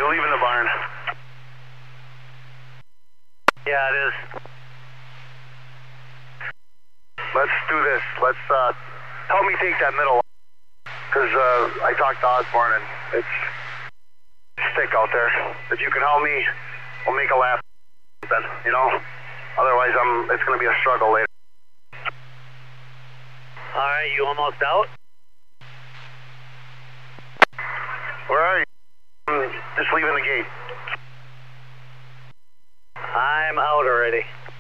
you leaving the barn? Yeah, it is. Let's do this. Let's, help me take that middle. Because, I talked to Osborne and it's thick out there. If you can help me, we'll make a lap then, you know? Otherwise, it's gonna be a struggle later. Alright, you almost out? Where are you? Just leaving the gate. I'm out already.